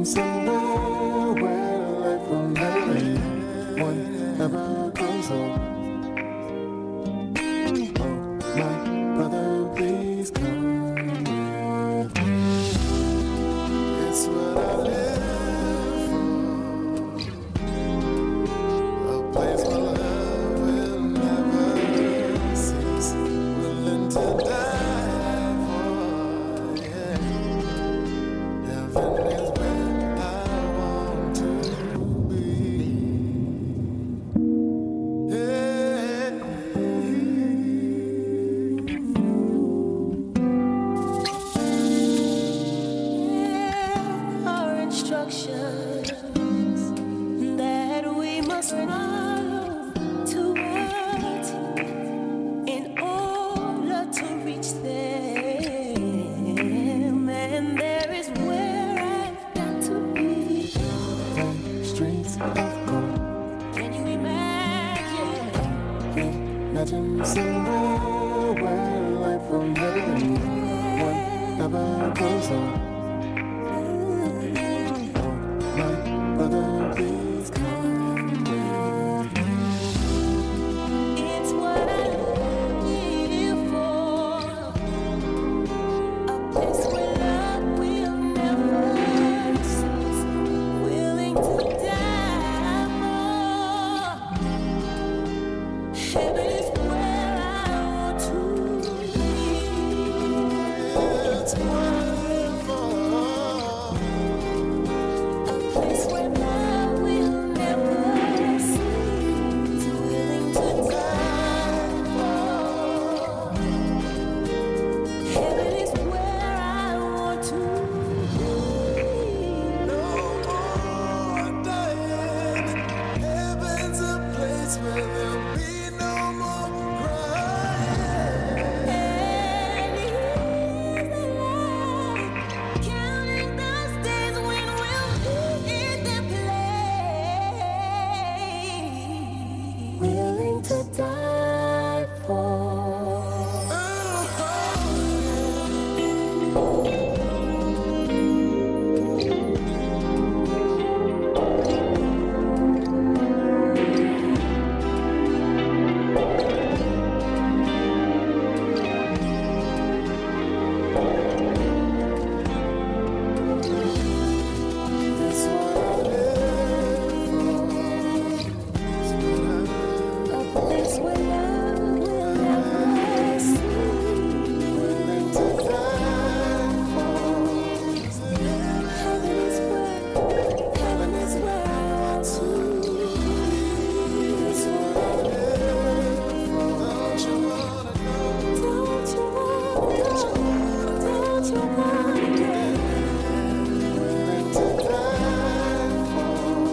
somewhere where life will never end. One never goes home. Oh, my brother, please come with me. It's what I live for. A place where love will never cease. Willing to die for, yeah. Heaven is where I want to be. Yeah. Our instructions that we must follow to what in order to reach them, and there is where I've got to be. Streets of gold. Can you imagine? Imagine somewhere where life will never end. One never goes home. Oh, my brother, please come with me. It's what I live for. A place where love will never cease. Willing to die for. Heaven is where I want to be. It's what I live for. A place where love will never cease. Willing to die for. Heaven is where I want to be. No more dying. Heaven's a place where there'll be no more crying. And he's alive, counting those days when we'll be in that place. Willing to die for. That's what I live for. A place where love will never cease. Willing to die for. Heaven is where I want to be. That's what I live for. Don't you wanna know? Don't you wanna know? Don't you wanna know? Willing to die for.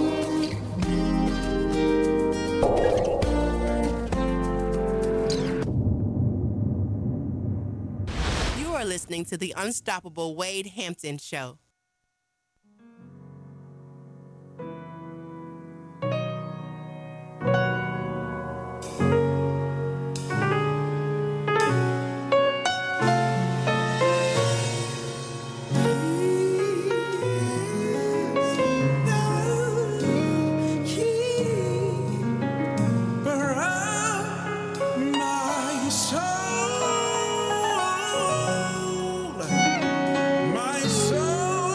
You are listening to the Unstoppable Wade Hampton Show. My soul, my soul.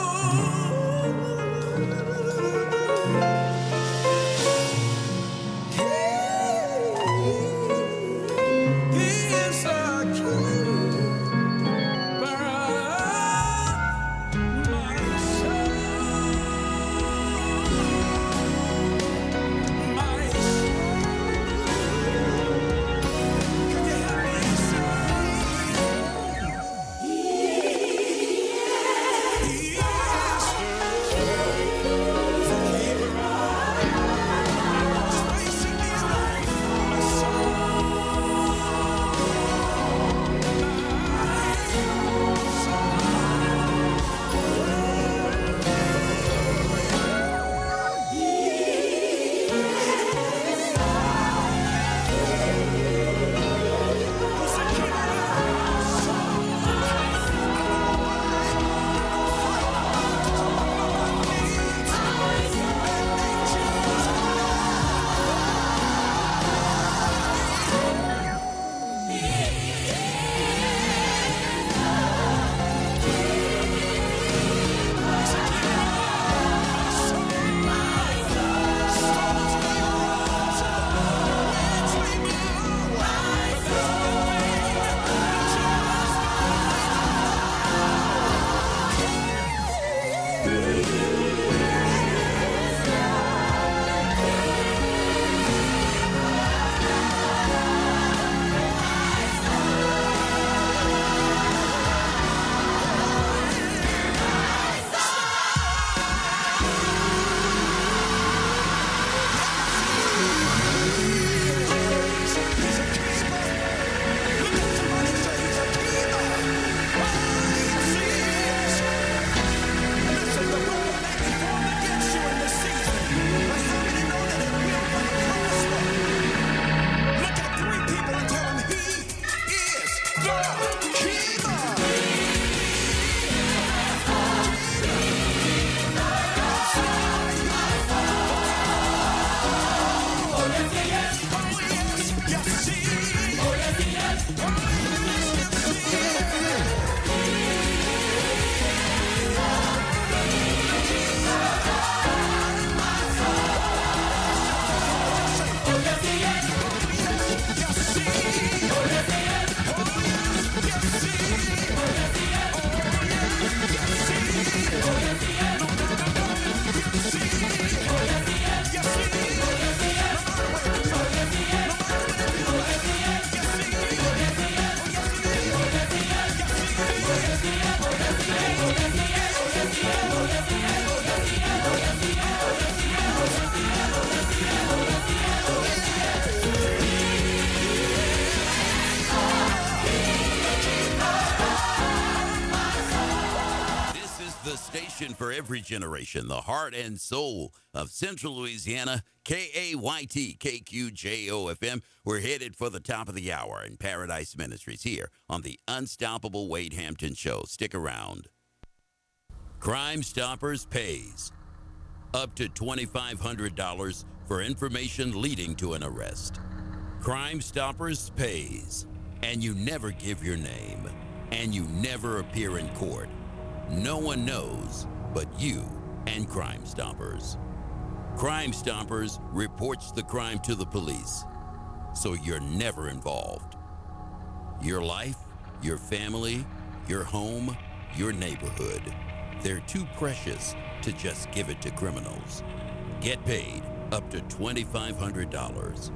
For every generation, the heart and soul of Central Louisiana, KAYT, KQJO FM. We're headed for the top of the hour in Paradise Ministries here on the Unstoppable Wade Hampton Show. Stick around. Crime Stoppers pays up to $2,500 for information leading to an arrest. Crime Stoppers pays, and you never give your name, and you never appear in court. No one knows but you and Crime Stoppers. Crime Stoppers reports the crime to the police, so you're never involved. Your life, your family, your home, your neighborhood, they're too precious to just give it to criminals. Get paid up to $2,500.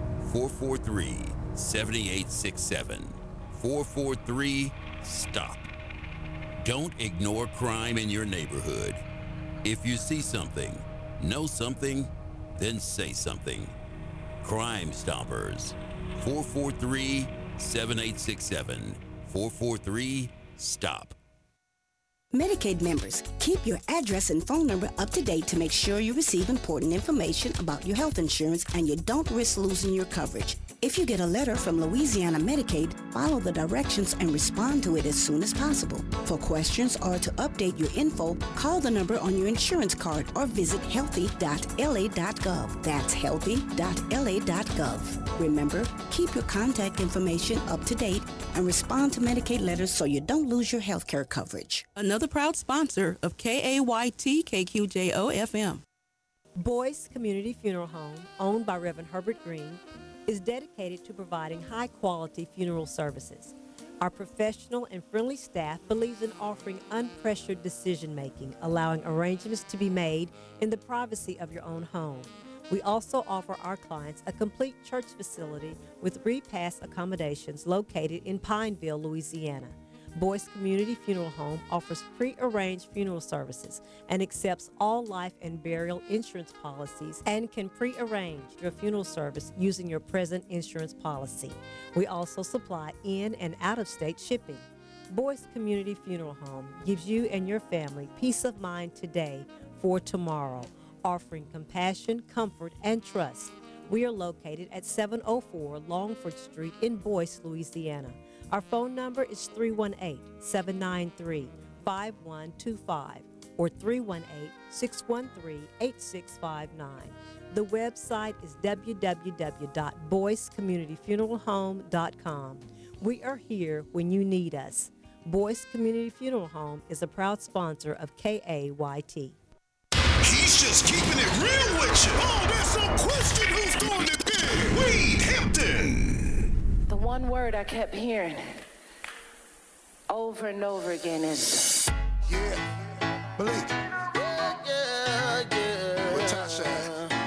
443-7867. 443-STOP. Don't ignore crime in your neighborhood. If you see something, know something, then say something. Crime Stoppers. 443-7867. 443-STOP. Medicaid members, keep your address and phone number up to date to make sure you receive important information about your health insurance and you don't risk losing your coverage. If you get a letter from Louisiana Medicaid, follow the directions and respond to it as soon as possible. For questions or to update your info, call the number on your insurance card or visit healthy.la.gov. That's healthy.la.gov. Remember, keep your contact information up to date and respond to Medicaid letters so you don't lose your health care coverage. Another proud sponsor of KAYT KQJO FM. Boyce Community Funeral Home, owned by Reverend Herbert Green, is dedicated to providing high-quality funeral services. Our professional and friendly staff believes in offering unpressured decision-making, allowing arrangements to be made in the privacy of your own home. We also offer our clients a complete church facility with repass accommodations located in Pineville, Louisiana. Boyce Community Funeral Home offers pre-arranged funeral services and accepts all life and burial insurance policies and can pre-arrange your funeral service using your present insurance policy. We also supply in and out-of-state shipping. Boyce Community Funeral Home gives you and your family peace of mind today for tomorrow, offering compassion, comfort, and trust. We are located at 704 Longford Street in Boyce, Louisiana. Our phone number is 318-793-5125 or 318-613-8659. The website is www.boycecommunityfuneralhome.com. We are here when you need us. Boyce Community Funeral Home is a proud sponsor of KAYT. He's just keeping it real with you. Oh, there's no question who's doing it big. Wade Hampton. The one word I kept hearing over and over again is yeah, Blake. Yeah. Where Tasha at?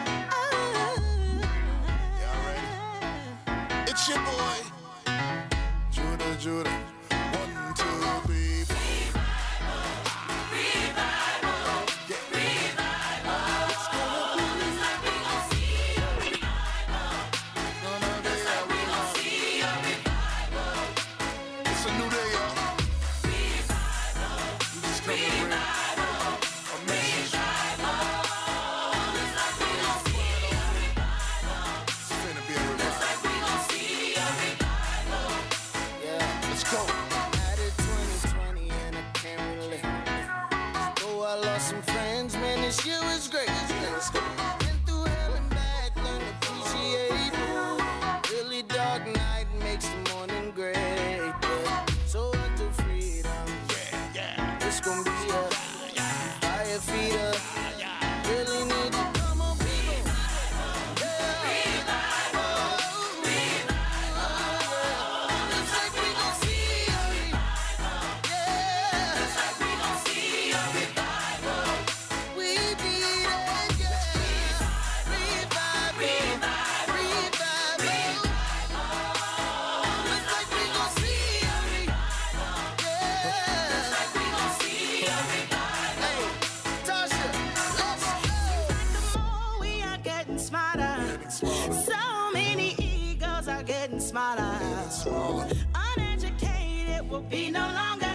Y'all ready? It's your boy, Judah. 1, 2, 3. Let's go. Had it 2020 and I can't relate. Though I lost some friends, man, this year was great. Let's go. Been through hell and back, learned to appreciate. Really dark night makes the morning great. Yeah. So until freedom, it's gonna be a fire feeder. Really need to come on, people. Looks like we gon' see a revival. Yeah. Looks like we gon' see a revival. We need it, yeah. Revival. Looks like we gon' see a revival. Yeah. Looks like we gon' see a revival. Hey, Tasha, let's go. The more we are getting smarter, so many egos are getting smaller. Uneducated will be no longer